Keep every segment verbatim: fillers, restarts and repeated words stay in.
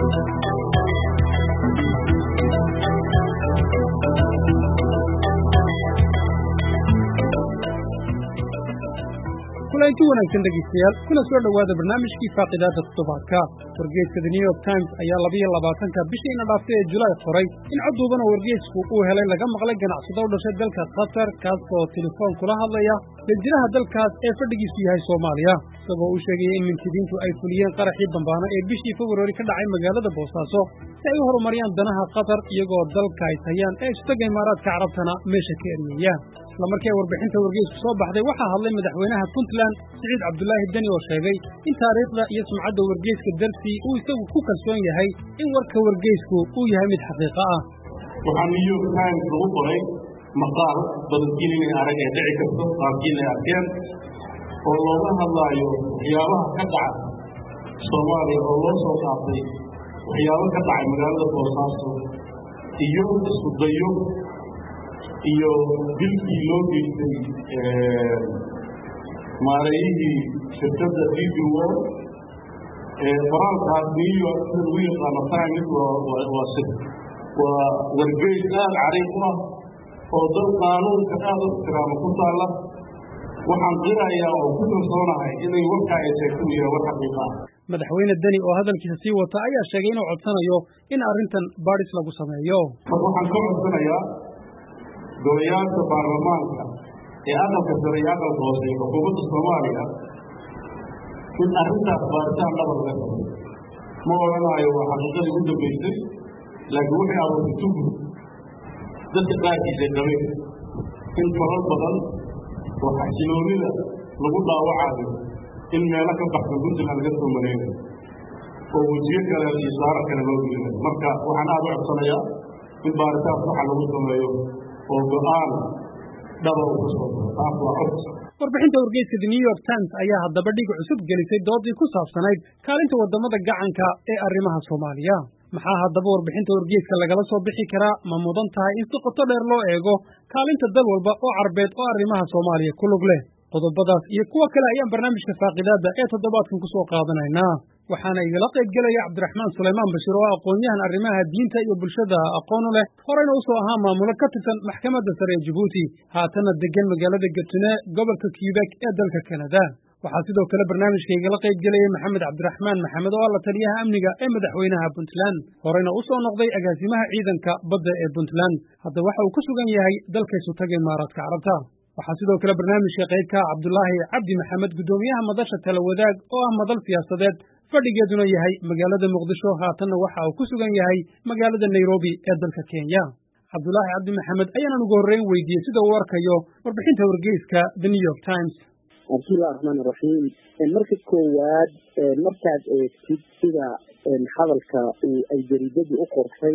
kulanti wanaagsan dhegeystayaal kuna soo dhawaada barnaamijkii faaqidaada toddobaadka wargeyska The New York Times ayaa laba iyo labaatanka bishiina dhaaftay ee Julaay qoray in codduuban oo wargeysku uu helay laga maqlay ganacsado u dhashay dalka Qatar kaas oo telefoon kula hadlaya danjiraha dalkaas ee fadhigiisu yahay Soomaaliya isagoo uu sheegay in mintidiintu ay fuliyeen qaraxii bambaano ee bishii February ka dhacay magaalada Boosaaso si ay u horumariyaan danaha Qatar iyagoo dalka ay hayaan ee istaga Imaaraadka Carabtana meesha ka eriyeen isla markii warbixinta wargeysku soo baxday waxaa hadlay madaxweynaha Puntland Siciid Cabdullaahi Dani oo sheegay in taariikhda iyo sumcadda wargeyska dartii uu isagu ku kalsoon yahay in warka wargeysku uu yahay mid xaqiiqo ah waxaa New York Times lagu qoray maqaal badankiin inay arag ee dhici karto qaabkiin ay arkeen oo looga hadlaayo waxyaabaha ka dhaca Soomaaliya oo loo soo qaatay waxyaabo ka dhacay magaalada Boosaaso iyo isku dayo iyo dilkii loo geystay maareeyihii shirkadda D B World ee qoraalkaas New York lagu yaqaano Times waa sid waa wargeys aad cariiq ah oo dal qaanuunka aad u ixtiraama ku taala waxaan qirayaa oo ku kalsoonahay inay warka ay sheegto yahay wax xaqiiqo ah madaxweyne Dani oo hadalkiisa sii wata ayaa sheegay inuu codsanayo in arrintan baadhis lagu sameeyo waxaan ka codsanayaa golayaasha baarlamaanka ee aqalka sare iyo aqalka hoose ee xukuumadda Soomaaliya in arrintaas baaritaan dhab laga sameeyo ma odhanayo waa xaqiiqadii ugu dambaysay laakiin waxay awoodtay tugu dadka qaarkiisa qabeen in faral badan oo xasiloonida lagu dhaawacayo in meelo ka baxsan Puntland laga soo mareeyo oo wajiyo kale iyo saaro kale loo gelinayo marka waxaan aad u codsanayaa in baaritaan saxa lagu sameeyo oo go'aan dhaba u soo taas waa cod warbixinta wargeyska The New York Times ayaa haddaba dhig cusub gelisay doodii ku saabsanayd kaalinta wadamada gacanka ee arrimaha Soomaaliya maxaa haddaba warbixinta wargeyska lagala soo bixi karaa ma mudan tahay in si qoto dheer loo eego kaalinta dal walba oo carbeed oo arrimaha Soomaaliya ku lug leh qodobadaas iyo kuwa kale ayaan barnaamijka faaqidaada ee toddobaadkan ku soo qaadanaynaa waxaana igala qayb gelaya Cabdiraxmaan Suleymaan Bashir oo aqoon-yahan arrimaha diinta iyo bulshada aqoon u leh horeyna u soo ahaa maamulo ka tirsan maxkamadda sare ee Djibouti haatana degan magaalada Gatune gobolka Quebec ee dalka Canada waxaa sidoo kale barnaamijka igala qayb gelaya Maxamed Cabdiraxmaan Maxamed oo la taliyaha amniga ee madaxweynaha Puntland horeyna u soo noqday agaasimaha ciidanka badda ee Puntland hadda waxa uu ku sugan yahay dalka Sultanka Imaaraadka Carabta waxaa sidoo kale barnaamijka qaybka Cabdullaahi Cabdi Maxamed gudoomiyaha madasha tala wadaag oo ah madal siyaasadeed fadhigeeduna yahay magaalada Muqdisho haatana waxa uu ku sugan yahay magaalada Nairobi ee dalka Kenya Cabdullaahi Cabdi Maxamed ayaan ugu horeyn weydiiyay sida uu arkayo warbixinta wargeyska The New York Times bismillaahi raxmaani raxiim marka koowaad markaad eegtid sida hadalka ay jariidadu u qortay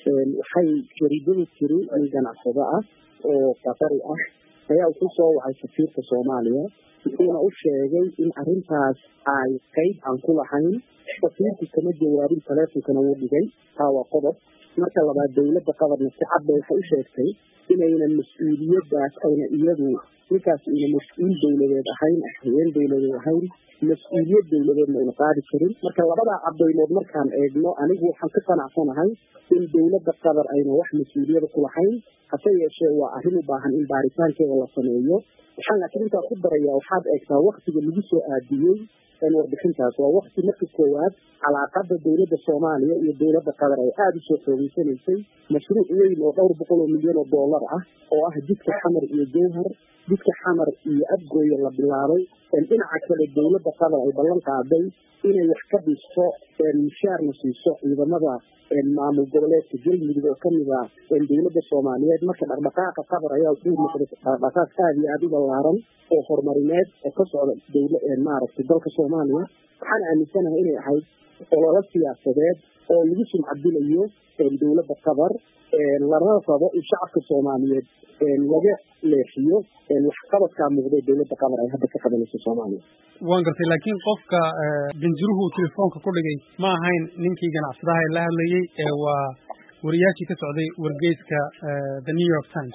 waxay jariidadu tiri in ganacsado ah oo qatari ah ayaa ku soo wacay safiirka Soomaaliya wuxuuna u sheegay in arrintaas ay qayb aan ku lahayn safiirku kama jawaabin taleefankana uu dhigay taa waa qodob marka labaad dowladda qadarna si cad waxay u sheegtay inaynan mas-uuliyaddaas ayna iyadu ninkaas ina mas-uul dowladeed ahayn haween dowladeed ahayn mas-uuliyad dowladeedna ayna qaadi karin marka labadaa caddaymood markaan eegno anigu waxaan ka qanacsanahay in dowladda qatar ayna wax mas-uuliyada ku lahayn hase yeeshee waa arrin u baahan in baaritaankeeda la sameeyo waxaan laakiin intaa ku darayaa waxaad eegtaa waktiga lagu soo aadiyey warbixintaas waa wakti marka koowaad calaaqada dowladda Soomaaliya iyo dowladda qatar ay aad u soo xoogeysanaysay mashruuc weyn oo dhowr boqol oo milyan oo dollar ah oo ah jidka xamar iyo jowhar jidka xamar iyo abgooye la bilaabay dhinaca kale dowladda qatar ay ballan qaaday inay wax ka dhisto mushaarna siiso ciidamada maamul goboleedka galmudug oo ka mid ah dowladda Soomaaliyeed marka dhaqdhaqaaqa qatar ayaa u noqday dhaqdhaqaaq aad iyo aad u ballaaran oo horumarineed oo ka socda dowladda maaragtay dalka Soomaaliya waxaan aaminsanahay inay ahayd olole siyaasadeed oo lagu sumcadilayo dowladda qatar lana rabo in shacabka Soomaaliyeed laga leexiyo waxqabadka muuqday dowladda qatar ay hadda ka qabanayso Soomaaliya waan gartay laakiin qofka danjiruhu telefoonka ku dhigay ma ahayn ninkii ganacsadaha ee la hadlayay ee waa wariyaashii ka socday wargeyska The New York Times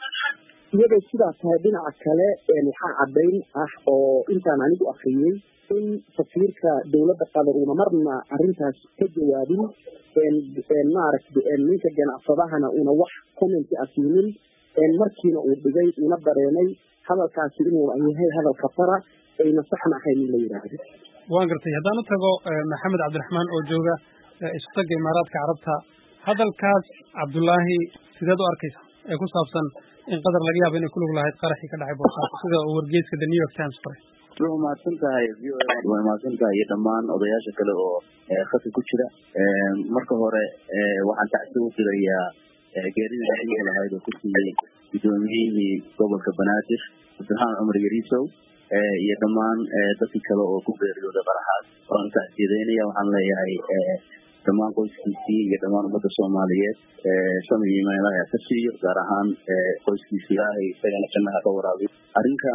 iyadoo sidaas tahay dhinaca kale waxaa caddayn ah oo intaan anigu akhriyey in safiirka dowladda qatar uuna marna arrintaas ka jawaabin maaragtay ninka ganacsadahana una wax commenti asiinin markiina uu dhigay una dareemay hadalkaasi inuu yahay hadal khatara ayna saxna ahayn in la yidhaahdo. waan gartay haddaan u tago maxamed cabdiraxmaan oo jooga isku tagga imaaraadka carabta hadalkaas cabdullaahi sideed u arkaysa ee ku saabsan in qatar laga yaabo inay ku lug lahayd qaraxii ka dhacay boosaaso sida uu wargeyska the new york times qoray. way mahadsan tahay way mahadsan tahay iyo dhammaan odayaasha kale oo khadka ku jira. marka hore waxaan tacsi u dirayaa geerida dhexdiisa lahayd oo ku siiyey gudoomiyihii gobolka banaadir cabdiraxmaan cumar yariisow iyo dhammaan dadkii kale oo ku geeriyooday qaraxaas waan tacsiyadeynaya. waxaan leeyahay dhammaan qoyskiisii iyo dhammaan ummadda soomaaliyeed samir iyo imaan ilaahay ka siiyo, gaar ahaan qoyskiisa ilaahay isagana jannaha ka waraabiyo. arrinkan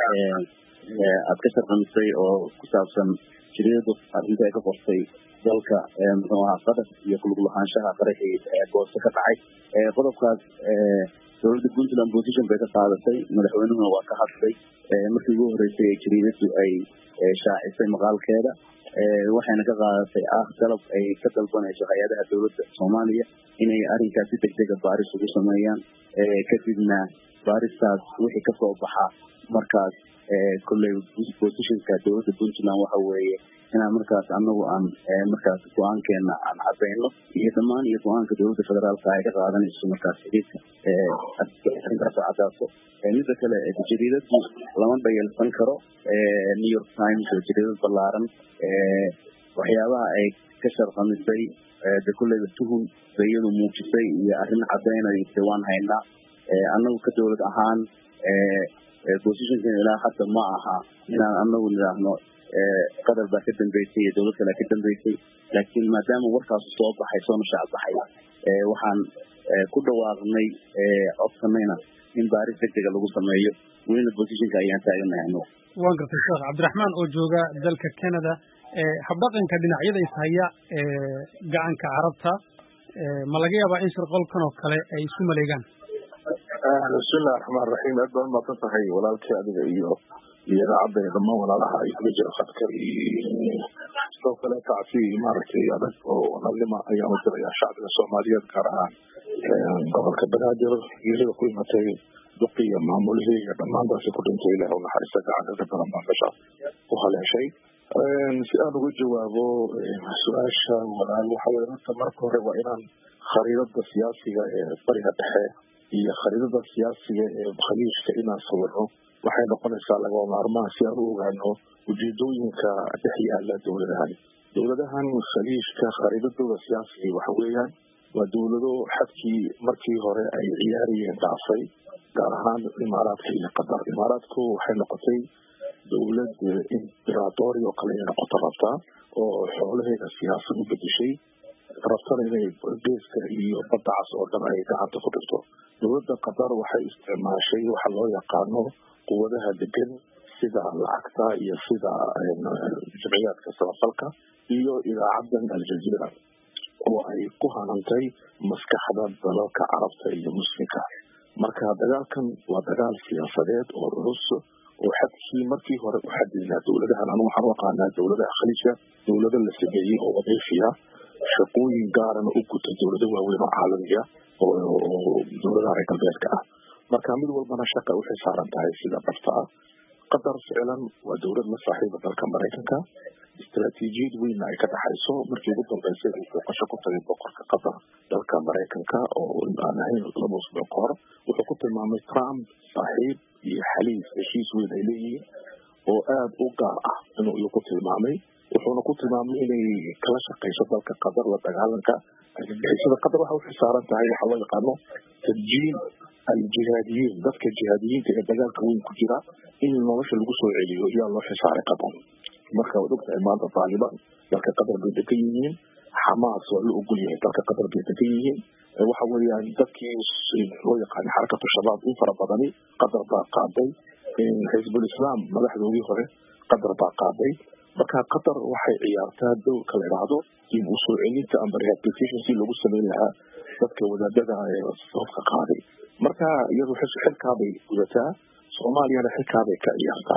aad ka sharqamisay oo ku saabsan jiriyadu arrinta ay ka qortay dalka muxuu ahaa qatar iyo kulug lahaanshaha qaraxii boosto ka dhacay qodobkaas dowladda puntland position bay ka qaadatay, madaxweynuhuna waa ka hadlay markii ugu horeysay ee jariidadu ay shaacisay maqaalkeeda waxayna ka qaadatay ah dalab ay ka dalbanayso hay-adaha dowladda soomaaliya inay arrinkaas si degdega baaris ugu sameeyaan, kadibna baaristaas wixii kasoo baxa markaas kolley positionka dowladda puntland waxa weeye inaan markaas anagu aan markaas go-aankeena aan cadeyno iyo dhammaan iyo go-aanka dowladda federaalka ay ka qaadanayso markaas xiriirka arrintaas oo cadaaso. midda kale jariidadu lama dhayalsan karo new york times oo jariidad ballaaran waxyaabaha ay ka sharqamisay de kulleyba tuhum bay iyadu muujisay iyo arrin cadeynayo waan haynaa. anagu ka dowlad ahaan positionkan ilaa hadda ma aha inaan anagu nidhaahno qatar baa ka dambeysay iyo dowlad kale ka dambeysay, laakiin maadaama warkaasu soo baxay soona shacbaxay waxaan ku dhawaaqnay codsanayna in baaris degdega lagu sameeyo. welina positionka ayaan taaganahay. waan gartay sheekh cabdiraxmaan oo jooga dalka canada habdhaqanka dhinacyada ishaya gacanka carabta ma laga yaabaa in shirqolkan oo kale ay isu maleegaan? bismillahi raxmaan raxiim. aad baan umaqsan tahay walaalkii adiga iyo iyo idaacadda iyo dhammaan walaalaha ay kula jira khadka sidoo kale tacsi maaragtay adag oo nalima ayaan u dirayaa shacbiga soomaaliyeed gaar ahaan gobolka banaadir geerida ku imatay duqi iyo maamulihii iyo dhammaantaasi ku dhintay ilaah u naxariista gacanka ka daran baan meesha ku haleeshay. si aan uga jawaabo su-aasha walaal waxa weye horta marka hore waa inaan khariidada siyaasiga ee bariga dhexe iyo khariidada siyaasiga ee khaliijka inaan sawirno waxay noqonaysaa lagama maarmaan si aan u ogaano ujeedooyinka dhex yaala dowladahan dowladahan khaliijka khariidadooda siyaasiga waxa weeyaan waa dowlado xadkii markii hore ay ciyaariyeen dhaafay, gaar ahaan imaaraadka iyo qatar. imaaraadku waxay noqotay dowlad imperatori oo kale inay noqoto rabtaa oo xoolaheeda siyaasad u bedeshay, rabtana inay geeska iyo badda cas oo dhan ay gacanta ku dhigto. dowladda qatar waxay isticmaashay waxa loo yaqaano quwadaha degan sida lacagta iyo sida jamciyaadka samafalka iyo idaacadan aljazeera oo ay ku hanantay maskaxda dalalka carabta iyo muslimka. marka dagaalkan waa dagaal siyaasadeed oo culus oo xadkii markii hore u xadidnaa dowladahan anu waxaan u aqaanaa dowladaha khaliijka dowlado la sameeyey oo wadiifiya shaqooyin gaarana u guta dowlado waaweyn oo caalamiya oo dowladaha reer galbeedka ah. marka mid walbana shaqa waxay saaran tahay sida dhabta ah. qatar ficlan waa dowlad la saaxiiba dalka maraykanka, istaraatiijiyad weynna ay ka dhaxayso. markii ugu dambeysay uu booqasho ku tagay boqorka qatar dalka maraykanka oo aan ahayn laba usbuuc ka hor wuxuu ku tilmaamay trump saaxiib iyo xaliif heshiis weyn ay leeyihiin oo aada u gaar ah inuu iyu ku tilmaamay. wuxuuna ku tilmaamay inay kala shaqayso dalka qatar la dagaalanka argagixisada. qatar waxa waxay saaran tahay waxa loo yaqaano tarjiin aljihaadiyiin, dadka jihaadiyiinta ee dagaalka weyn ku jira in nolosha lagu soo celiyo yaa loo xisaaray qatar. marka waad ogtahay maanta taalibaan dalka qatar bay degan yihiin, xamaas waa la ogol yahay dalka qatar bay degan yihiin. waxa weeyaan dadkii loo yaqaanay xarakatu shabaab in fara badani qatar baa qaaday, xisbul islaam madaxdoodii hore qatar baa qaaday. marka qatar waxay ciyaartaa dowrka la idhaahdo dib u soo celinta ama rehabilitation si lagu sameyn lahaa dadka wadaadada ee safka qaaday. marka iyadu xilkaabay gudataa, soomaaliyana xilkaabay ka ciyaartaa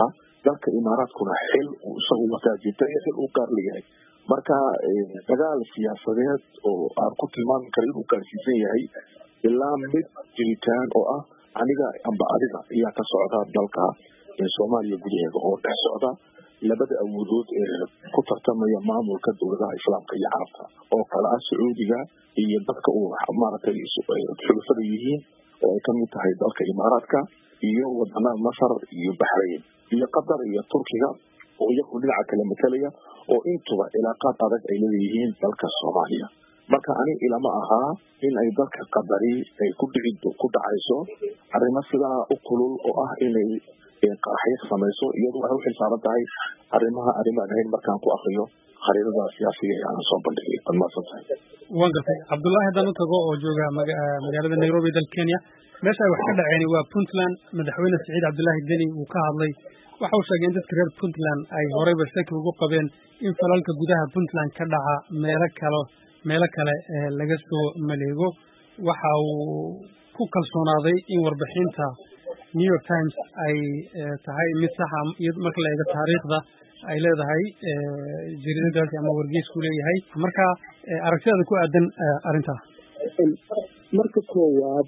dalka imaaraadkuna xil uu isagu markaa jirta iyo xil uu gaar leeyahay marka dagaal siyaasadeed oo aan ku tilmaami karo inuu gaarsiisan yahay ilaa mid jiritaan oo ah aniga amba adiga ayaa ka socda dalka soomaaliya gudaheeda oo dhex socda labada awoodood ee ku tartamaya maamulka dowladaha islaamka iyo carabta oo kala ah sacuudiga iyo dadka uu maaragtay xulafada yihiin oo ay kamid tahay dalka imaaraadka iyo wadanaha masar iyo baxrayn iyo qatar iyo turkiga oo iyagu dhinaca kale matalaya oo intuba cilaaqaad adag ay leeyihiin dalka soomaaliya marka ani ilama ahaa in ay dalka qadari ay ku dhici ku dhacayso arrimo sidaa u kulul oo ah inay qaraxyo samayso iyadu waxay u xilsaaran tahay arrimaha arrimaan ahayn markaan ku akriyo khariidada siyaasiga ee aan soo bandhigay ad maasan tahay waan gartay cabdullaahi haddaan u tago oo jooga magaalada nairobi dalka kenya meesha ay wax ka dhaceen waa puntland madaxweyne siciid cabdullaahi deni uu ka hadlay waxa uu sheegay in dadka reer puntland ay horeyba shaki ugu qabeen in falalka gudaha puntland ka dhaca meelo kale meelo kale laga soo maleego waxa uu ku kalsoonaaday in warbixinta new york times ay tahay mid saxa marka la eego taariikhda ay leedahay jariidadaasi ama wargeysku leeyahay marka aragtidaada ku aadan arrintaa marka koowaad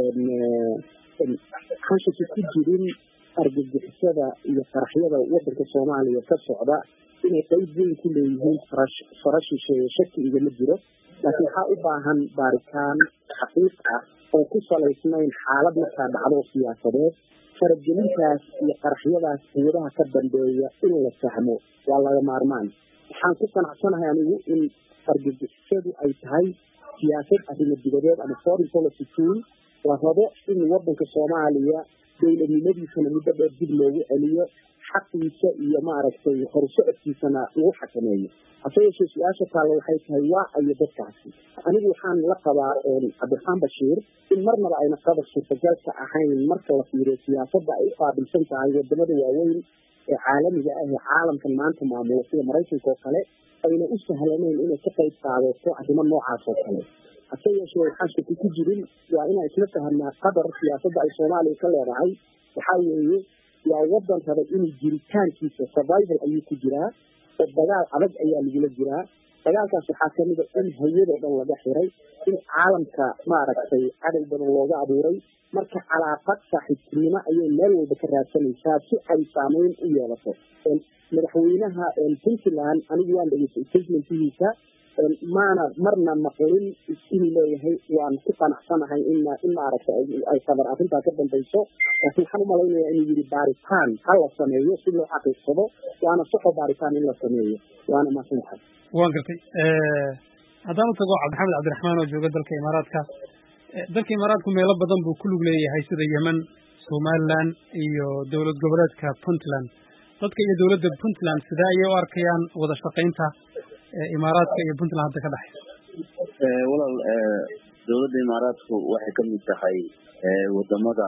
xashaki ku jirin argagixisada iyo qaraxyada wadanka soomaaliya ka socda inay qayb weyn ku leeyihiin farashisheeye shaki igama jiro laakiin waxaa u baahan baaritaan xaqiiq ah oo ku salaysnayn xaalad markaa dhacdo siyaasadeed faragelintaas iyo qaraxyadaas quwadaha ka dambeeya in la fahmo waa laga maarmaan waxaan ku qanacsanahay anigu in argagixisadu ay tahay siyaasad arrimo dibadeed ama foreign policy tool la rabo in wadanka soomaaliya dowladnimadiisana muddo dheer dib loogu celiyo xaqiisa iyo maaragtay horsocodkiisana lagu xakameeyo hase yeeshee su-aasha taalla waxay tahay waa ayo dadkaasi anigu waxaan la qabaa cabdiraxmaan bashiir in marnaba ayna qadar suurtagalka ahayn marka la fiiriyo siyaasadda ay u qaabilsan tahay wadamada waaweyn ee caalamiga ah ee caalamkan maanta maamula sida maraykanka oo kale ayna u sahlanayn inay ka qayb qaadato arrimo noocaas oo kale hase yeeshee waxaan shaki ku jirin waa inaan isla fahamnaa qadar siyaasadda ay soomaaliya ka leedahay waxaa weeye waa wadan raba inuu jiritaankiisa survival ayuu ku jiraa oo dagaal adag ayaa lagula jiraa dagaalkaas waxaa kamid a in hayadoo dhan laga xiray in caalamka maaragtay cadow badan looga abuuray marka calaaqad saaxiibtinimo ayay meel walba ka raadsanaysaa si ay saameyn u yeelato madaxweynaha puntland anigu waan dhegeystay statementkiisa maana marna maqlin inuu leeyahay waan ku qanacsanahay in in maaragtay ay qadar arrintaa ka dambayso laakiin waxaan umalaynayaa inuu yidhi baaritaan ha la sameeyo si loo xaqiiqsado waana soxo baaritaan in la sameeyo waana mahadsantahay waan gartay haddaan u tago cabdixamed cabdiraxmaan oo jooga dalka imaaraadka dalka imaaraadku meelo badan buu ku lug leeyahay sida yemen somaliland iyo dowlad goboleedka puntland dadka iyo dowladda puntland sidee ayay u arkayaan wada shaqaynta imaaraadka iyo puntland hadda ka dhexaysa walaal dowladda imaaraadku waxay ka mid tahay wadamada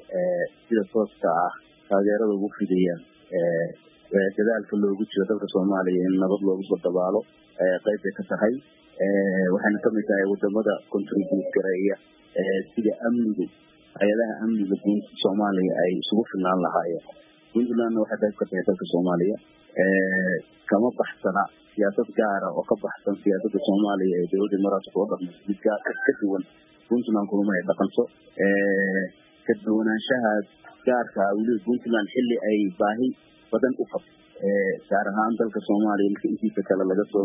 sida tooska ah taageerada ugu fidayaan dadaalka loogu jiro dalka soomaaliya in nabad loogu soo dabaalo qayb bay ka tahay waxayna kamid tahay wadamada contribute gareeya sida amnigu hay-adaha amniga guunta soomaaliya ay isugu filnaan lahaayeen puntlandna waxay qayb ka tahay dalka soomaaliya kama baxsana siyaasad gaara oo ka baxsan siyaasadda soomaaliya ee dowladda imaaraadka oo dhaqmo mid gaar ka duwan puntland kulama ay dhaqanto ka duwanaanshahaas gaarka weliba puntland xilli ay baahi badan u qabto gaar ahaan dalka soomaaliya marka intiisa kale laga soo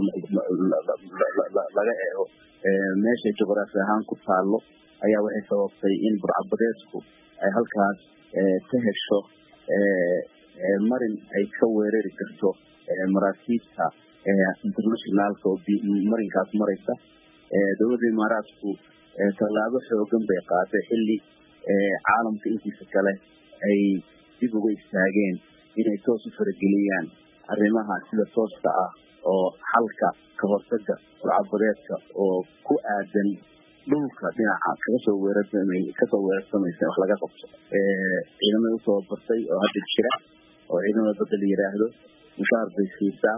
laga eego meeshay juqraafi ahaan ku taallo ayaa waxay sababtay in burcabadeedku ay halkaas ka hesho marin ay ka weerari karto maraakiibta internationalka oo marinkaas maraysa dowladda imaaraadku tallaabo xoogan bay qaaday xilli caalamka intiisa kale ay dib uga istaageen inay toos u farageliyaan arrimaha sida tooska ah oo xalka ka hortaga burcabadeedka oo ku aadan dhulka dhinaca kaga soo weerarsamay kasoo weerarsamaysa wax laga qabto ciidamada usoo bartay oo hadda jira oo ciidamada badda la yiraahdo mushaar bay siisaa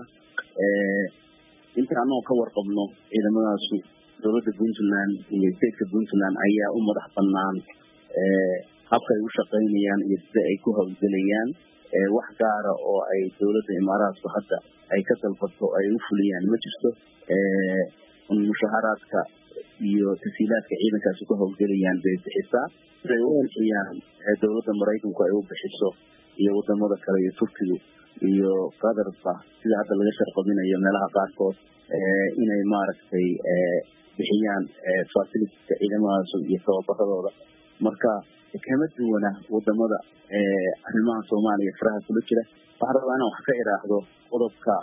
inta anoo ka warqabno ciidamadaasu dowladda puntland iyo stateka puntland ayaa u madax banaan habka ay u shaqaynayaan iyo sida ay ku hawlgelayaan wax gaara oo ay dowladda imaaraadku hadda ay ka dalbato ay u fuliyaan ma jirto. mushaharaadka iyo tasiilaadka ciidankaasi ku howlgelayaan bay bixisaa siday u bixiyaan dowladda maraykanku ay u bixiso iyo wadamada kale iyo turkigu iyo qadarba sida hadda laga sharqabinayo meelaha qaarkood inay maaragtay bixiyaan facilitiska ciidamadaas iyo tababaradooda. marka kama duwana wadamada arrimaha soomaaliya faraha kula jira. waxaan rabaa inaan wax ka iraahdo qodobka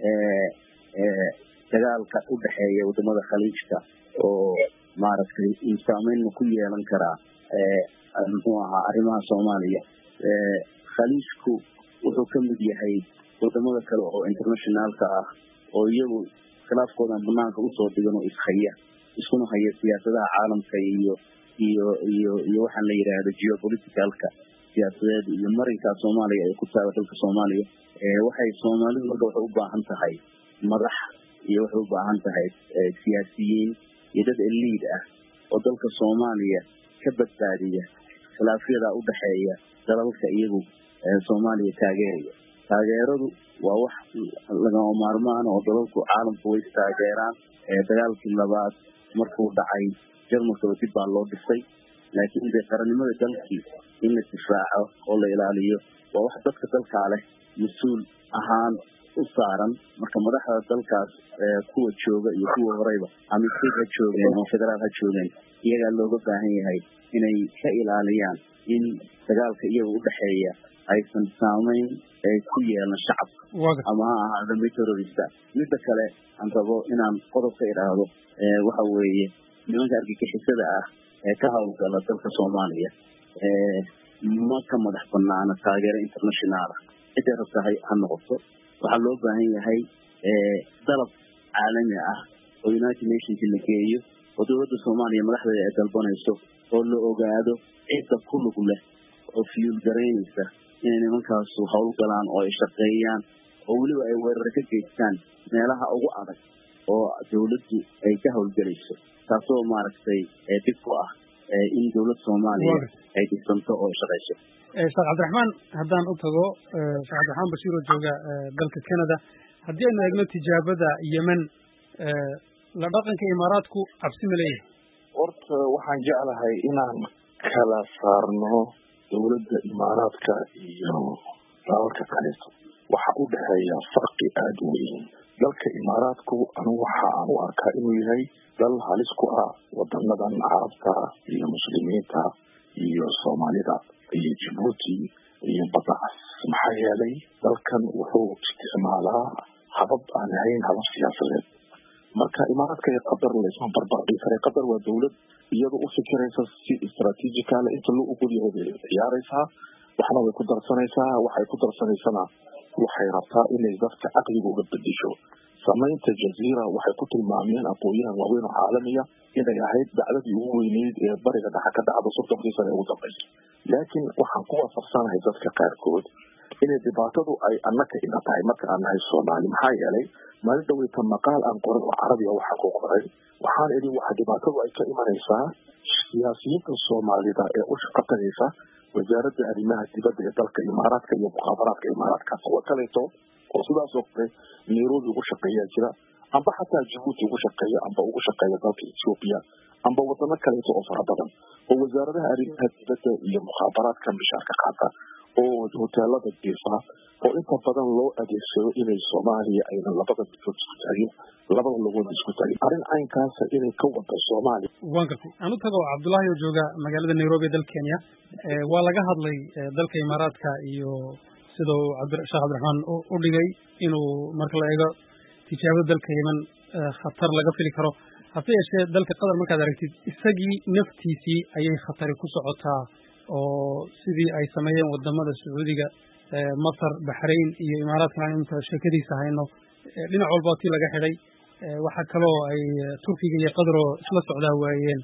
dagaalka u dhexeeya wadamada khaliijka oo maaragtay saameyn ku yeelan karaa muxuu ahaa arrimaha soomaaliya. khaliijku wuxuu ka mid yahay wadamada kale oo internationalka ah oo iyagu khilaafkoodan banaanka usoo dhigan oo ishaya iskuna haya siyaasadaha caalamka iyo iyo iyo iyo waxaan la yidhaahdo geopoliticalka siyaasadeed iyo marinka soomaaliya ay ku taala dalka soomaaliya. waxay soomaalidu marka waxay u baahan tahay madax iyo waxay u baahan tahay siyaasiyiin iyo dad eliid ah oo dalka soomaaliya ka badbaadiya khilaafyada u dhexeeya dalalka iyagu soomaaliya taageeraya. taageeradu waa wax lagama maarmaan oo dalalku caalamku way taageeraan. dagaalkii labaad markuu dhacay jarmalkaba dib baa loo dhisay, laakiin dee qarannimada dalkii in la difaaco oo la ilaaliyo waa wax dadka dalkaa leh mas-uul ahaan u saaran. marka madaxda dalkaas kuwa jooga iyo kuwa horeyba ama state ha joogeen oo federaal ha joogeen iyagaa looga baahan yahay inay ka ilaaliyaan in dagaalka iyaga u dhexeeya aysan saameyn ku yeelan shacabka ama ha ahaado mid terrorista. midda kale aan rabo inaan qodob ka idhaahdo waxa weeye nimanka argagixisada ah ee ka howlgala dalka soomaaliya ma ka madax banaana taageero international ah ciday rabtahay ha noqoto. waxaa loo baahan yahay dalab caalami ah oo united nations la geeyo oo dowladda soomaaliya madaxdeeda ay dalbanayso oo la ogaado cidda ku lug leh oo fiyuul garaynaysa inay nimankaasu howlgalaan oo ay shaqeeyaan oo weliba ay weerar ka geystaan meelaha ugu adag oo dowladdu ay ka howlgelayso, taasoo maaragtay dib ku ah in dowlad soomaaliya ay dhisanto oo shaqeyso. sheekh cabdiraxmaan haddaan u tago sheekh cabdiraxmaan bashiir oo jooga dalka Canada, haddii aynu eegno tijaabada Yemen la dhaqanka imaaraadku cabsi ma leeyahay? horta waxaan jeclahay inaan kala saarno dowladda imaaraadka iyo dalalka kaleeto. waxa u dhexeeya farqi aad u weyn. dalka imaaraadku anigu waxa aan u arkaa inuu yahay dal halis ku ah wadanadan carabta iyo muslimiinta iyo soomaalida iyo Djibouti iyo badacas. maxaa yeelay dalkan wuxuu isticmaalaa habab aan ahayn habab siyaasadeed. marka imaaraadka iyo qatar laysma barbardhigi kara. qatar waa dowlad iyadu u fikiraysa si istaraatiijikale inta loo ogol yahay bay ciyaaraysaa, waxna way ku darsanaysaa. waxay ku darsanaysana waxay rabtaa inay dadka caqliga uga bedesho. samaynta jaziira waxay ku tilmaameen aqoonyahan waaweyn oo caalamiya inay ahayd dacdadii ugu weyneyd ee bariga dhexe ka dhacda soddonkii sane ugu dambeysay. laakiin waxaan ku waafaqsanahay dadka qaarkood inay dhibaatadu ay annaka ina tahay marka aan nahay Soomaali. maxaa yeelay maalin dhaweyta maqaal aan qoray oo carabi ah waxaa ku qoray waxaan idhi waxa dhibaatadu ay ka imanaysaa siyaasiyiinta Soomaalida ee u shaqo tagaysa wasaaradda arrimaha dibadda ee dalka imaaraadka iyo mukhaabaraadka imaaraadka kuwa kaleeto oo sidaas oo kale Nairobi ugu shaqeeya jira amba xataa Djibouti ugu shaqeeya amba ugu shaqeeya dalka Ethiopia amba wadamo kaleeto oo fara badan oo wasaaradaha arrimaha dibadda iyo mukhaabaraadka mishaarka qaata oo hoteelada dhifa oo inta badan loo adeegsado inay Soomaaliya ayna labada midkood isku taagin labada lugood isku taagin. arrin caynkaas inay ka wada Soomaaliya waan gartay. anu tago Cabdullaahi oo jooga magaalada Nairobi ee dalka Kenya, waa laga hadlay dalka imaaraadka iyo sidoo Sheekh Cabdiraxmaan u dhigay inuu marka la eego tijaabada dalka Yemen khatar laga fili karo. hase yeeshee dalka qatar markaad aragtid isagii naftiisii ayay khatari ku socotaa oo sidii ay sameeyeen wadamada Sacuudiga, Masar, Bahrain iyo imaaraadka aan inta sheekadiisa hayno dhinac walba tii laga xidhay. waxa kaloo ay Turkiga iyo Qatar oo isla socdaa waayeen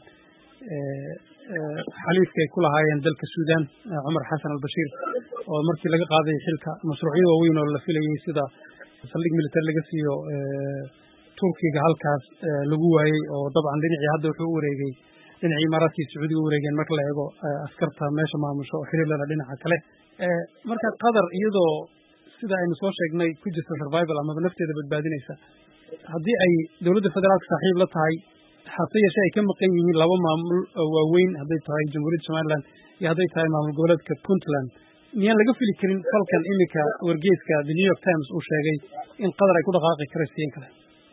xaliifka ay ku lahaayeen dalka Suudaan Umar Xasan al-Bashir oo markii laga qaaday xilka mashruucyo waaweyn oo la filayay sida saldhig military laga siiyo Turkiga halkaas lagu waayay oo dabcan dhinacii hadda wuxuu u wareegay dhinacii imaaraadka iyo Sacuudiga u wareegeen marka la eego askarta meesha maamusho xiriir lana dhinaca kale marka qadar iyadoo sida aynu soo sheegnay ku jirta survival amaba nafteeda badbaadinaysa haddii ay dowladda federaalka saaxiib la tahay hase yeeshee ay ka maqan yihiin laba maamul oo waaweyn hadday tahay jamhuuriyadda somaliland iyo hadday tahay maamul goboleedka puntland miyaan laga fili karin falkan iminka wargeyska the new york times uu sheegay in qadar ay ku dhaqaaqi karaysiin kale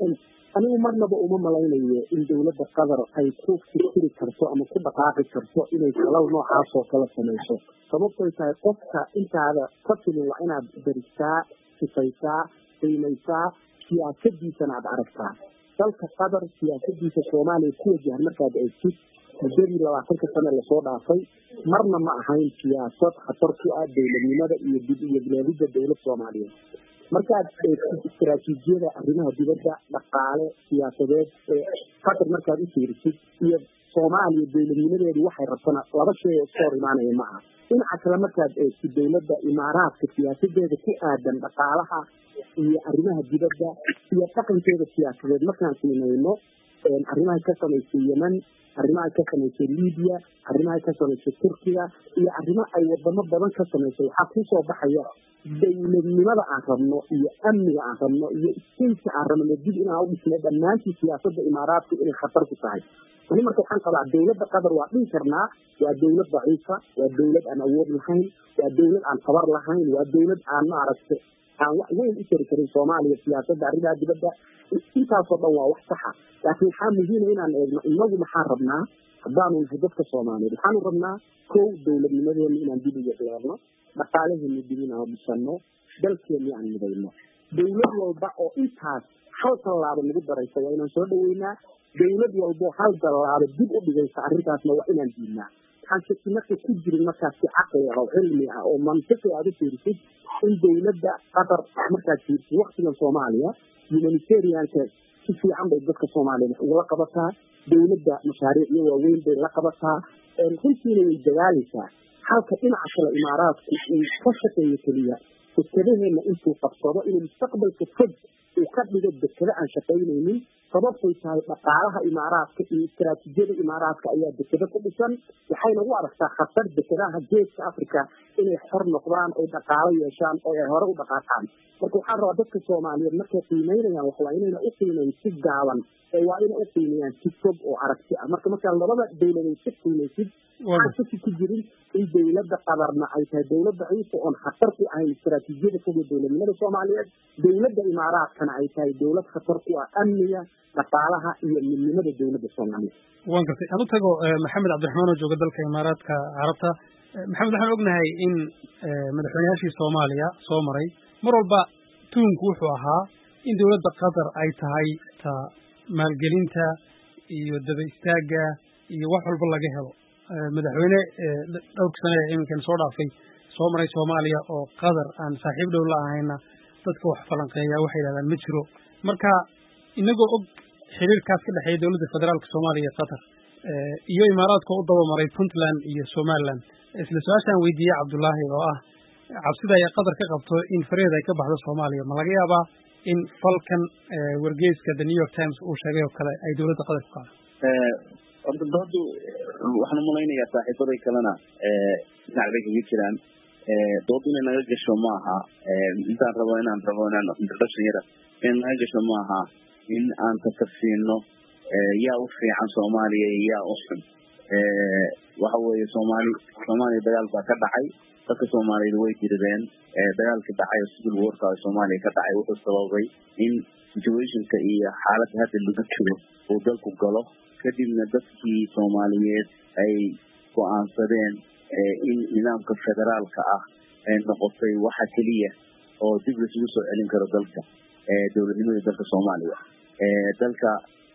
anigu marnaba uma malaynayo in dowladda qatar ay ku fikiri karto ama ku dhaqaaqi karto inay falal noocaas oo kala samayso sababtay tahay qofka intaada ka filin waa inaad daristaa sifaysaa qiimaysaa siyaasadiisana aad aragtaa dalka qatar siyaasadiisa soomaaliya ku wajahan markaad eegtid muddadii labaatanka sane lasoo dhaafay marna ma ahayn siyaasad khatar ku ah dowladnimada iyo dib iyo bilaadidda dowlad soomaaliyeed markaad eegtid istaraatiijiyada arrimaha dibadda dhaqaale siyaasadeed ee qatar markaad u fiirisid iyo soomaaliya dowladnimadeedu waxay rabtana laba shay oo iska hor imaanaya ma aha dhinaca kale markaad eegtid dowladda imaaraadka siyaasadeeda ku aadan dhaqaalaha iyo arrimaha dibadda iyo dhaqankeeda siyaasadeed markaan qiimayno arrimahay ka samaysay yemen arrimahay ka samaysay libiya arrimahay ka samaysay turkiya iyo arrimo ay wadamo badan ka samaysay waxaa kusoo baxaya dowladnimada aan rabno iyo amniga aan rabno iyo iskeyska aan rabno dib inaan u dhisno dhammaantii siyaasadda imaaraadku inay khatar ku tahay ani marka waxaan qabaa dowladda qatar waa dhihi karnaa waa dowlad daciifa waa dowlad aan awood lahayn waa dowlad aan tabar lahayn waa dowlad aan maaragta aan wax weyn u tari karin soomaaliya siyaasadda arrimaha dibadda intaasoo dhan waa wax saxa laakiin waxaa muhiima inaan eegno inagu maxaan rabnaa haddaanu nahay dadka soomaaliyeed waxaanu rabnaa kow dowladnimadeena inaan dib uga bilaabno dhaqaalaheena dib inaan dhisano dalkeena aan midayno dowlad walba oo intaas hal tallaabo nagu daraysa waa inaan soo dhaweynaa dowlad walbo hal tallaabo dib u dhigaysa arrintaasna waa inaan diidnaa waxaan shaki marka ku jirin markaas si caqli ah oo cilmi ah oo mantiqi aad u fiirisid in dowladda qatar markaad fiirisid waktigan soomaaliya humanitarianka si fiican bay dadka soomaaliyeed ugala qabataa dowladda mashaariicyo waaweyn bay la qabataa runtiina way dagaalaysaa halka dhinaca kale imaaraadku uu ka shaqeeyo keliya dekadaheena intuu qabsado inuu mustaqbalka fog uu ka dhigo dekado aan shaqaynaynin sababtay tahay dhaqaalaha imaaraadka iyo istaraatiijiyada imaaraadka ayaa dekado ku dhisan waxayna u aragtaa khatar dekadaha geeska africa inay xor noqdaan oy dhaqaalo yeeshaan oo ay hore u dhaqaaqaan marka waxaan rabaa dadka soomaaliyeed markay qiimeynayaan wax waa inayna u qiimeyn si gaaban ee waa inay u qiimeeyaan si fog oo aragti ah marka markaa labada dowladeed ka qiimeysid waxaan shaki ku jirin in dowladda qadarna ay tahay dowlad daciifa oon khatar ku ahayn istaraatiijiyada fog ee dowladnimada soomaaliyeed dowladda imaaraadkana ay tahay dowlad khatar ku ah amniga dhaqaalaha iyo midnimada dowladda soomaaliyeed waan gartay aan u tago maxamed cabdiraxmaan oo jooga dalka imaaraadka carabta maxamed waxaan ognahay in madaxweynayaashii soomaaliya soo maray mar walba tuunku wuxuu ahaa in dowladda qatar ay tahay ta maalgelinta iyo daba istaagga iyo wax walba laga helo madaxweyne dhowrka sane ee iminkan soo dhaafay soo maray soomaaliya oo qatar aan saaxiib dhow la ahayna dadka wax falanqeeya waxay yidhahdaan ma jiro marka inagoo og xiriirkaas ka dhexeeya dowladda federaalka soomaaliya iyo qatar iyo imaaraadka u dabamaray puntland iyo somaliland isla su-aashaan weydiiyey cabdullaahi oo ah cabsida ay qatar ka qabto in faraheeda ay ka baxdo soomaaliya ma laga yaabaa in falkan wargeyska the new york times uu sheegay oo kale ay dowladda qatar ku qaado horta doodu waxaan umalaynayaa saaxiibaday kalena dhinac bay kaga jiraan doodu inay naga gasho ma aha intaan rabo inaan rabo inaan introduction yara inay naga gasho ma aha in aan tasarsiino yaa u fiican soomaaliya iyo yaa u xun waxa weeye soomaali soomaaliya dagaal baa ka dhacay dadka soomaaliyeed way dirideen dagaalka dhacay oo civil warka soomaaliya ka dhacay wuxuu sababay in situationka iyo xaaladda hadda lagu jiro uu dalku galo kadibna dadkii soomaaliyeed ay go-aansadeen in nidaamka federaalka ah ay noqotay waxa keliya oo dib laisugu soo celin karo dalka dowladnimada dalka soomaaliya dalka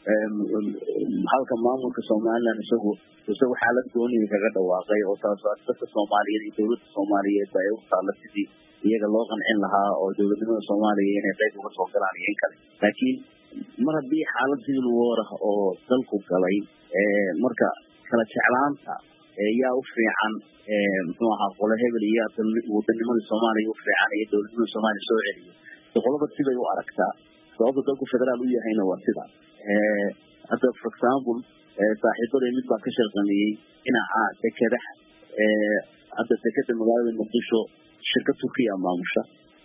halka maamulka somaliland isagu isagu xaalad gooniga kaga dhawaaqay oo taas dadka soomaaliyeed iyo dowladda soomaaliyeed ay u taalla sidii iyaga loo qancin lahaa oo dowladnimada soomaaliya inay qayb uga soo galaan iyo in kale laakiin mar haddii xaalad civil war ah oo dalku galay marka kala jeclaanta yaa u fiican muxuu ahaa qole hebel iyo wadanimada soomaaliya u fiican iyo dowladnimada soomaaliya soo celiyo boqolaba siday u aragtaa sababta dalku federaal u yahayna waa sidaas hadda for example saaxiibaday mid baa ka sharqamiyey dhinaca dekadaha hadda dekeda magaalada muqdisho shirkad turkiya maamusha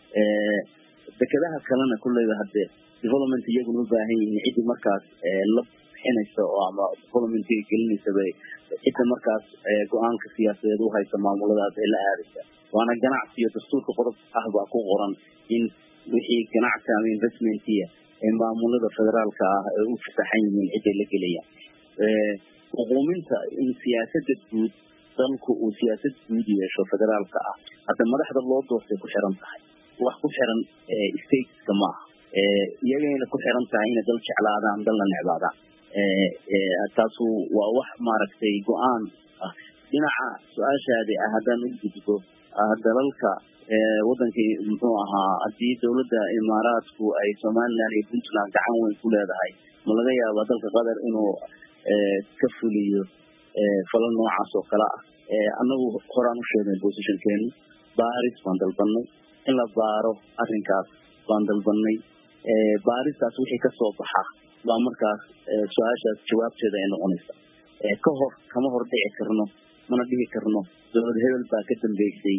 dekadaha kalena kulleyba hadde development iyaguna u baahan yihiin cidii markaas la bixinaysa oo ama developmentka gelinaysa bay cidda markaas go-aanka siyaasadeed u haysa maamuladaas ee la aadaysa waana ganacsi iyo dastuurka qodob ah baa ku qoran in wixii ganacsi ama investmentiya ee maamulada federaalka ah ee u fasaxan yihiin ciday la gelayaan huquuminta in siyaasada guud dalku uu siyaasad guud yeesho federaalka ah hadda madaxda loo doortay ku xiran tahay wax ku xiran stateska maaha iyagayna ku xiran tahay inay dal jeclaadaan dalna necbaadaan taasu waa wax maaragtay go-aan ah dhinaca su-aashaadi ah haddaan u gudbo dalalka wadankii muxuu ahaa haddii dowladda imaaraadku ay somaliland iyo puntland gacan weyn ku leedahay ma laga yaabaa dalka qatar inuu ka fuliyo falal noocaas oo kale ah annagu horaan u sheegnay positionkeenu baaris baan dalbanay in la baaro arrinkaas baan dalbanay baaristaas wixii kasoo baxa baa markaas su-aashaas jawaabteeda ay noqonaysa ka hor kama hor dhici karno mana dhihi karno dowlad hebel baa ka dambeysay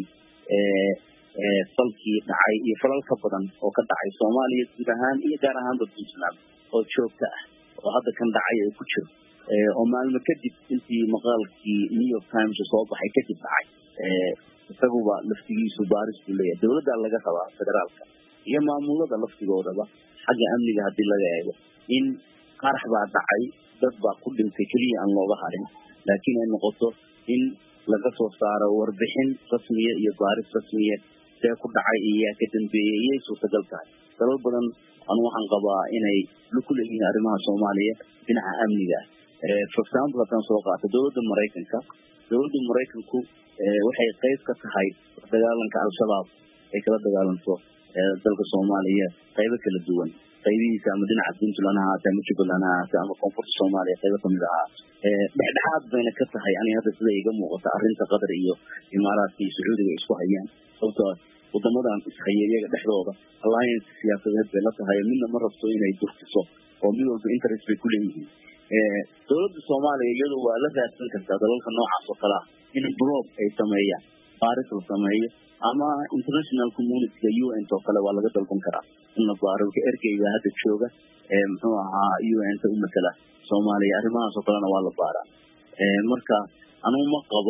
falkii dhacay iyo falal ka badan oo ka dhacay soomaaliya guud ahaan iyo gaar ahaanba puntland oo joogta ah oo hadda kan dhacay ay ku jiro oo maalmo kadib intii maqaalkii new york times soo baxay kadib dhacay isaguba laftigiisu baaris buu leeyahay dowladdaa laga rabaa federaalka iyo maamulada laftigoodaba xagga amniga haddii laga eego in qarax baa dhacay dad baa ku dhintay keliya aan looga harin laakiin ay noqoto in laga soo saaro warbixin rasmiya iyo baaris rasmiya see ku dhacay iyaa ka dambeeyey iyay suurtagal tahay dalal badan anu waxaan qabaa inay ku leeyihiin arrimaha soomaaliya dhinaca amniga for example haddaan soo qaato dowladda maraykanka dowladda maraykanku waxay qayb ka tahay dagaalanka al-shabaab ay kala dagaalanto dalka soomaaliya qaybo kala duwan qaybihiisa ama dhinaca puntland ha ahaatee ama jubbaland ha ahaatee ama koonfurta soomaaliya qaybo kamid ahaa dhexdhexaad bayna ka tahay ani hadda sida iga muuqata arrinta qatar iyo imaaraadka iyo sacuudiga isku hayaan sababtoo wadamadan ishaya iyaga dhexdooda alliance siyaasadeed bay la tahay midna ma rabto inay durtiso oo mid walba interest bay ku leeyihiin dowladda soomaaliya iyadu waa la raadsan kartaa dalalka noocaas oo kale ah in blob ay sameeyaan baaris la sameeyo ama international communityga u n oo kale waa laga dalban karaa in la baaro ergeyga hadda jooga muxuu ahaa u n ta u matala soomaaliya arrimahaas oo kalena waa la baaraa marka anugu ma qabo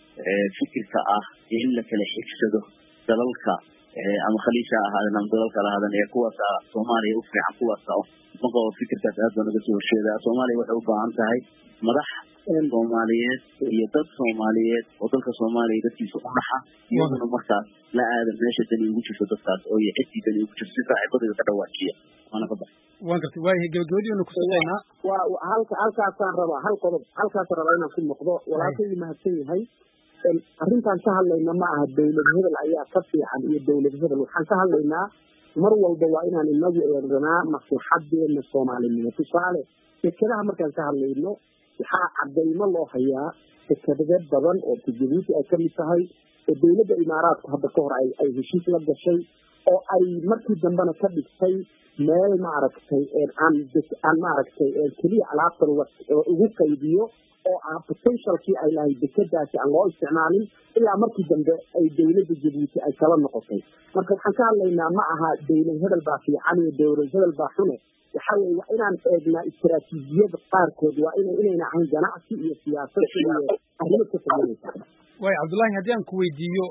fikirka ah in la kala xigsado dalalka ama khaliisha ahaadan ama dalalka la ahaadan ee kuwaasa soomaaliya u fiican kuwaasa ma qabo fikirkaas aad baa naga soo horjeedaa soomaaliya waxay u baahan tahay madax soomaaliyeed iyo dad soomaaliyeed oo dalka soomaaliya dadkiisa u dhaxa iyaguna markaas la aadan meesha dani ugu jirto dadkaas oo iyo cidii dani ugu jirto si saaxiibadooda ka dhawaajiya waana ka baxay waan gartay waayahay gabagabadiinu kusugaynaa waa halka halkaasaan rabaa hal qodob halkaasaan rabaa inaan ku noqdo walaalkaygu mahadsan yahay arrintaan ka hadlayna ma aha dowlad hebel ayaa ka fiican iyo dowlad hebel waxaan ka hadlaynaa mar walba waa inaan inagu eegnaa maslaxadeena soomaalinimo tusaale dekadaha markaan ka hadlayno waxaa cadaymo loo hayaa dekadada badan oo Djibouti ay kamid tahay oo dowladda imaaraadku hadda ka hor ay ay heshiis la gashay oo ay markii dambena ka dhigtay meel maaragtay aan aan maaragtay kaliya alaabta ugu qaybiyo oo aan potentialkii ay lahayd dekadaasi aan loo isticmaalin ilaa markii dambe ay dowladda Djibouti ay kala noqotay marka waxaan ka hadlaynaa ma aha dowlad hebel baa fiican iyo dowlad hebel baa xune waxaa weeye waa inaan eegnaa istaraatiijiyada qaarkood waa ina inayna ahayn ganacsi iyo siyaasad iyo arrimo ka sameynaysa waay cabdullaahi haddii aan ku weydiiyo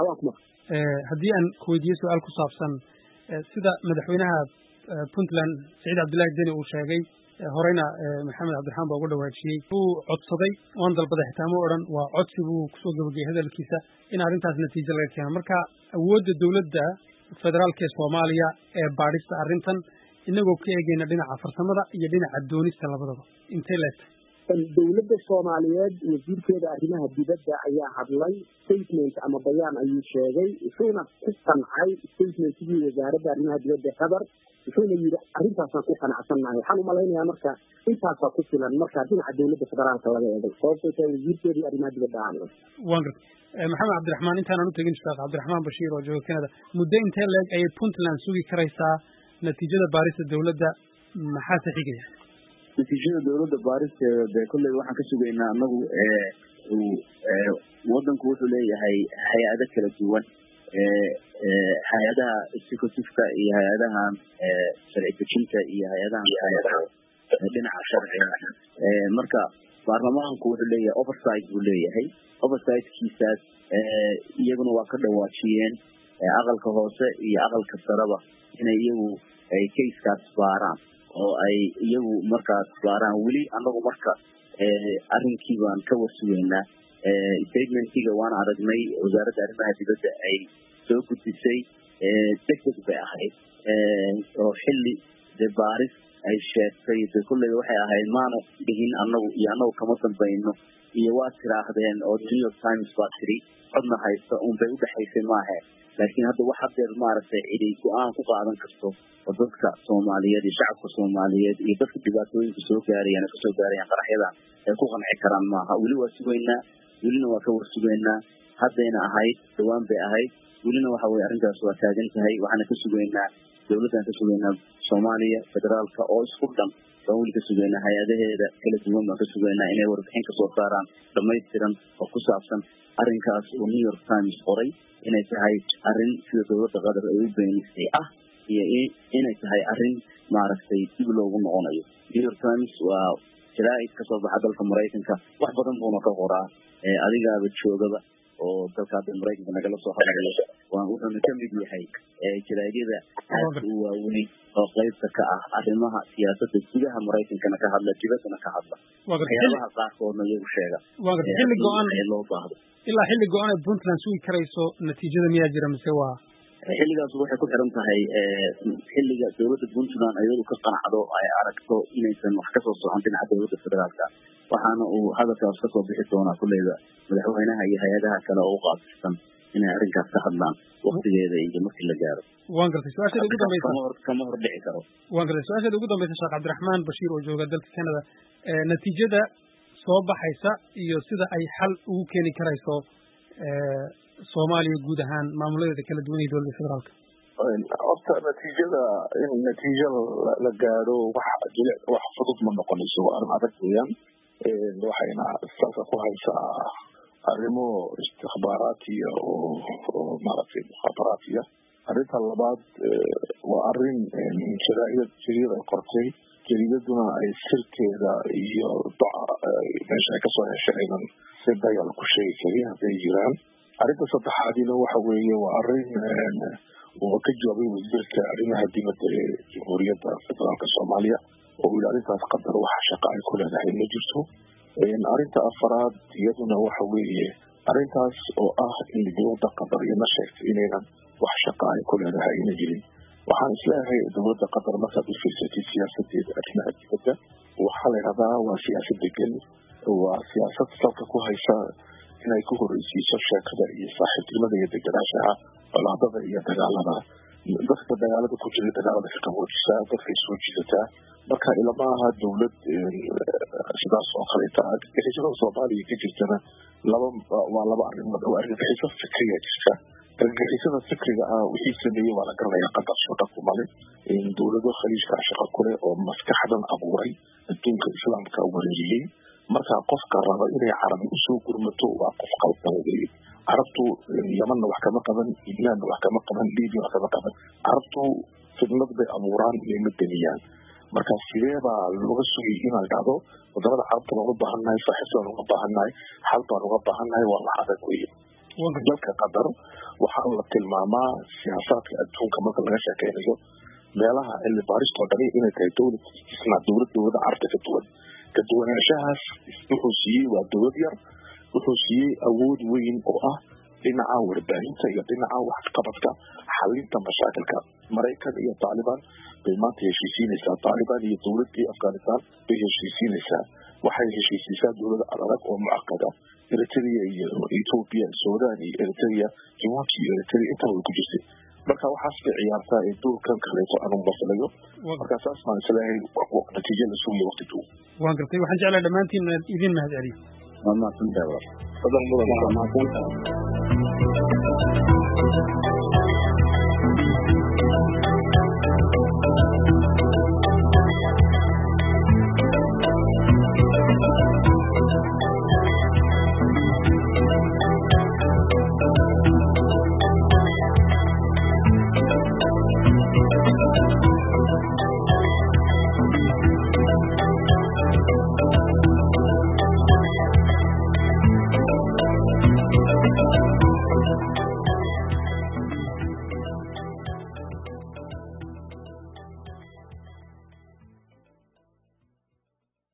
haddii aan ku weydiiyo su-aal ku saabsan sida madaxweynaha puntland saciid cabdullaahi deni uu sheegay horeyna maxamed cabdiraxmaan baa uga dhawaajiyey uu codsaday oon dalbada xitaa ma odhan waa codsi buu kusoo gabageyay hadalkiisa in arrintaas natiijo laga keeno marka awoodda dowladda federaalka ee soomaaliya ee baadhista arrintan inagoo ka eegayna dhinaca farsamada iyo dhinaca doonista labadaba intee leegtay dowladda soomaaliyeed wasiirkeeda arrimaha dibadda ayaa hadlay statement ama bayaan ayuu sheegay wuxuuna ku qancay statementkii wasaaradda arrimaha dibadda qatar wuxuuna yidhi arrintaasaan ku qanacsannahay waxaan umalaynayaa marka intaasaa ku filan marka dhinaca dowladda federaalka laga eegay sababtay tahay wasiirkeedii arrimaha dibadda hadlay waan gartay maxamed cabdiraxmaan intaanan u tegin sheekh cabdiraxmaan bashiir oo jooga Canada muddo intee leeg ayay puntland sugi karaysaa natiijada baarista dowladda maxaa xigaya natiijada dowladda baaristeeda dee kolley waxaan ka sugaynaa anagu wadanku wuxuu leeyahay hay-ado kala duwan hay-adaha executiveka iyo hay-adahan sharci dejinta iyo hay-adahan hay-adaha dhinaca sharciga marka baarlamaanku wuxuu leeyahay oversight buu leeyahay oversight-kiisaas iyaguna waa ka dhawaajiyeen aqalka hoose iyo aqalka sareba inay iyagu ay kayskaas baaraan oo ay iyagu markaas baaraan weli anagu marka arrinkii baan ka warsugeynaa statementiga waan aragnay wasaaradda arrimaha dibadda ay soo gudbisay degdeg bay ahayd oo xilli dee baaris ay sheegtay de kulley waxay ahayd maanu dhihin anagu iyo anagu kama dambayno iyo waa tiraahdeen oo New York Times baa tiri codna haysta un bay udhexaysay maahe laakiin hadda wax hadeer maaragtay ciday go-aan ku qaadan karto oo dadka soomaaliyeed iyo shacabka soomaaliyeed iyo dadka dhibaatooyinka soo gaarayaan kasoo gaarayaan qaraxyadan ay ku qanci karaan maaha weli waa sugaynaa welina waa ka warsugaynaa haddayna ahayd dhawaan bay ahayd welina waxa weye arrintaas waa taagan tahay waxaana ka sugaynaa dowladdan ka sugaynaa soomaaliya federaalka oo isku dhan baan weli ka sugaynaa hay-adaheeda kala duwan baan ka sugaynaa inay warbixin kasoo saaraan dhamaystiran oo ku saabsan arrinkaas oo New York Times qoray inay tahay arrin sida dowladda qatar ay u beenisay ah iyo inay tahay arrin maaragtay dib loogu noqonayo New York Times waa jaraa'id kasoo baxa dalka Maraykanka wax badan buuna ka qoraa adigaaba joogaba oo dalka hadda Maraykanka nagala soo hadlayo waan wuxuuna ka mid yahay jaraa'idada aad u waaweyn oo qaybta ka ah arrimaha siyaasadda gudaha Maraykankana ka hadla dibaddana ka hadla waxyaabaha qaarkoodna iyagu sheega xilli go-aan loo baahdo ilaa xilli go-aan ay Puntland sugi karayso natiijada miyaa jira mise waa xilligaas waxay ku xiran tahay xilliga dowladda Puntland ayadu ka qanacdo ay aragto inaysan wax kasoo socon dhinaca dowladda federaalka waxaana uu hadalkaas kasoo bixi doonaa kulleyda madaxweynaha iyo hay-adaha kale oo u qaabsan inay arrinkaas ka hadlaan waktigeeda iyo markii la gaaro waan gartay su-aasheeda ugu dambaysa kama hor dhici karo waan gartay su-aasheeda ugu dambaysa sheekh cabdiraxmaan bashiir oo jooga dalka Canada natiijada soo baxaysa iyo sida ay xal ugu keeni karayso Soomaaliya guud ahaan maamuladeeda kala duwan ee dowladda federaalka horta natiijada in natiijo la gaaro wax jilic wax fudud ma noqonayso waa arrin adag weeyaan waxayna salka ku haysaa arrimo istikhbaaraatiya oo maaragtay mukhaabaraatiya arrinta labaad waa arrin jaraa'ida jariyada ay qortay jaridaduna ay sirteeda iyo meesha ay kasoo heshay aynan si dayal ku sheegi karin hadday jiraan arrinta saddexaadina waxa weeye waa arrin uu ka jawaabay wasiirka arrimaha dibadda ee jamhuuriyadda federaalka soomaaliya oo uu arrintaas qadar waxa shaqa ay ku leedahay ma jirto arrinta afaraad iyaduna waxa weeye arrintaas oo ah in dowladda qatar iyana sheegtay inaynan wax shaqa ay ku leedahay ina jirin waxaan isleeyahay dowladda qatar markaad u fiirsatay siyaasadeeda arrimaha dibadda waxaa la yidhahdaa waa siyaasad degan waa siyaasad salka ku haysa inay ku horeysiiso sheekada iyo saaxiibtinimada iyo deganaanshaha colaadada iyo dagaalada dadka dagaalada ku jira dagaalada ka qaboojisaa dadkay soo jiidataa marka ilama aha dowlad sidaas oo kaleeta argagixisada soomaaliya ka jirtana laba waa laba arrimood oo argagixiso fikriga jirta argagixisada fikriga ah wixii sameeyey waa la garanayaa qadar shaqa ku male dowlado khaliijka shaqa kule oo maskaxdan abuuray adduunka islaamka wareeriyey marka qofka raba inay carabi usoo gurmato waa qof qaldan weeye carabtu yamanna wax kama qaban ibnaanna wax kama qaban libiya wax kama qaban carabtu fidnad bay abuuraan inay madaniyaan marka sidee baa looga sugay inaa dhacdo wadamada carabta baan uga baahannahay saaxiibta baan uga baahannahay xal baan uga baahannahay waa wax adag weeye dalka qatar waxaa la tilmaamaa siyaasaadka adduunka marka laga sheekeynayo meelaha cilmi baaristoo dhani inay tahay dowlad isnaa dowlad dowlada carabta ka duwan ka duwanaanshahaas wuxuu siiyey waa dowlad yar wuxuu siiyey awood weyn oo ah dhinaca warbaahinta iyo dhinaca waxqabadka xalinta mashaakilka maraykan iyo taalibaan bay maanta heshiisiinaysaa taalibaan iyo dowladii afghanistan bay heshiisiinaysaa waxay heshiisiisaa dowlada adag oo mucaqada eritrea iyo ethiopia sudan iyo eritrea jibuuti iyo eritrea intaa way ku jirtay marka waxaas bay ciyaartaa ee doorkan kaleeto aanu masalayo marka saas baan isleeyahay natiijo la sugiyo waqti dhow waan gartay waxaan jeclaa dhammaantiin idin mahad celiyo waa mahadsantahay badan mudan